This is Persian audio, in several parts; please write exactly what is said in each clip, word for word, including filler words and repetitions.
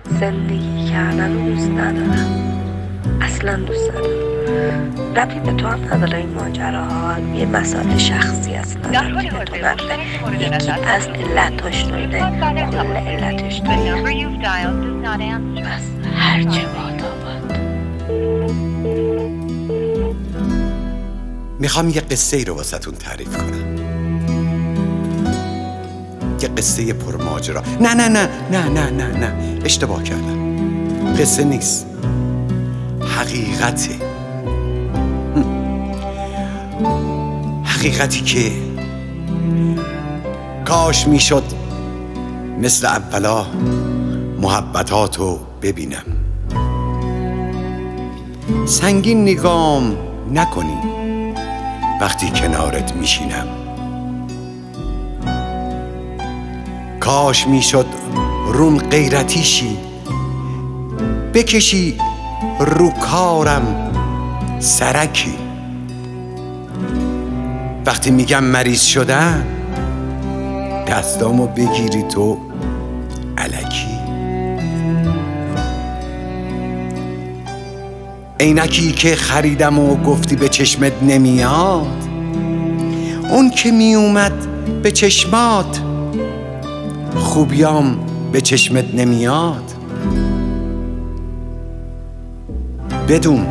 زندگی کردن رو دوست ندارم، اصلا دوست ندارم. ربطی به تو هم نداره این ماجراها، یه مسائل شخصی اصلا ربطی به تو نداره. یکی از علتاش اینه، کل علتش اینه. بس هرچه بادا باد. میخوام یه قصه ای رو واسهتون تعریف کنم، یه قصه پرماجرا. نه نه نه نه نه نه نه اشتباه کردم، قصه نیست، حقیقته. حقیقتی که کاش میشد مثل اولا محبتاتو ببینم. سنگین نگام نکنی وقتی کنارت میشینم. کاش میشد روم غیرتیشی بکشی رو کارم سرکی. وقتی میگم مریض شدم دستامو بگیری تو الکی. عینکی که خریدم و گفتی به چشمت نمیاد، اون که میومد به چشمات خوبیام به چشمت نمیاد. بدون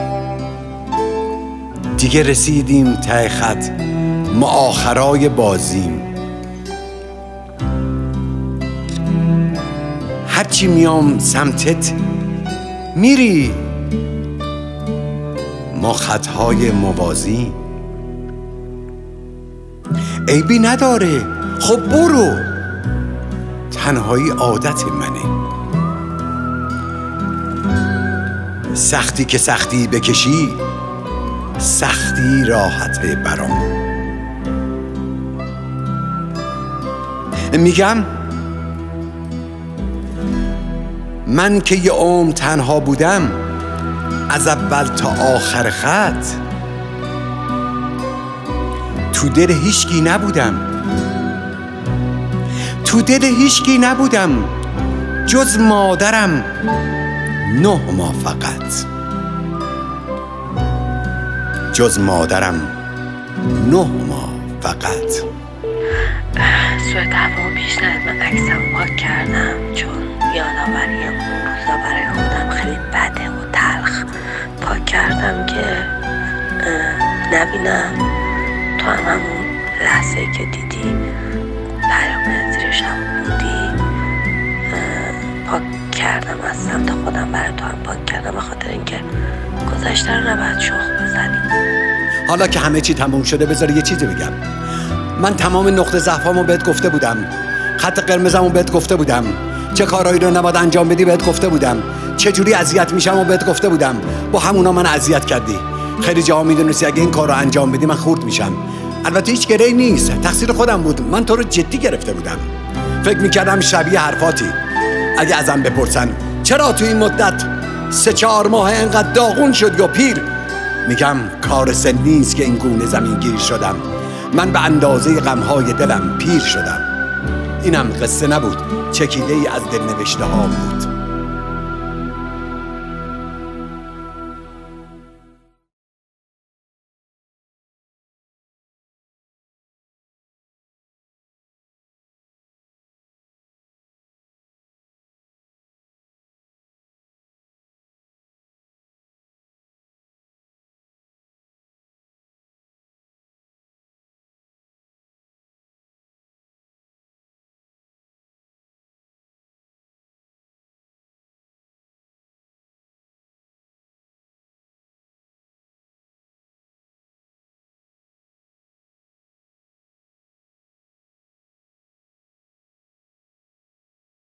دیگه رسیدیم ته خط، ما آخرای بازیم. هرچی میام سمتت میری، ما خطهای موازی. عیبی نداره، خب برو، تنهایی عادت منه. سختی که سختی بکشی، سختی راحته برام. میگم من که یه عمر تنها بودم، از اول تا آخر خط تو دل هیچکی نبودم، تو دل هیچکی نبودم جز مادرم نه ماه فقط، جز مادرم نه ماه فقط. سوء تفاهم پیش نیاد، من عکسم پاک کردم چون یادآوری اون روزا برای خودم خیلی بده و تلخ. پاک کردم که نبینم تو هم همون لحظه که دیدی پیام زیرش هم بودی. پاک کردم از سمت خودم برای تو هم پاک کردم، به خاطر اینکه گذشته رو نباید شخ بزنیم. حالا که همه چی تموم شده بذار یه چیزی بگم. من تمام نقطه ضعفامو بهت گفته بودم، خط قرمزمو بهت گفته بودم، چه کارهایی رو نباید انجام بدی بهت گفته بودم، چه جوری اذیت میشم و بهت گفته بودم. با همونا من اذیت کردی. خیلی جاها میدونستی اگه این کار رو انجام بدی من خورد میشم. البته هیچ گرهی نیست، تقصیر خودم بود، من تو رو جدی گرفته بودم. فکر میکردم شبیه حرفاتی. اگه ازم بپرسن چرا تو این مدت سه چهار ماه انقدر داغون شد یا پیر، میگم کار سن نیست که این گونه زمین گیر شدم. من به اندازه غمهای دلم پیر شدم. اینم قصه نبود، چکیده ای از دل نوشته ها بود.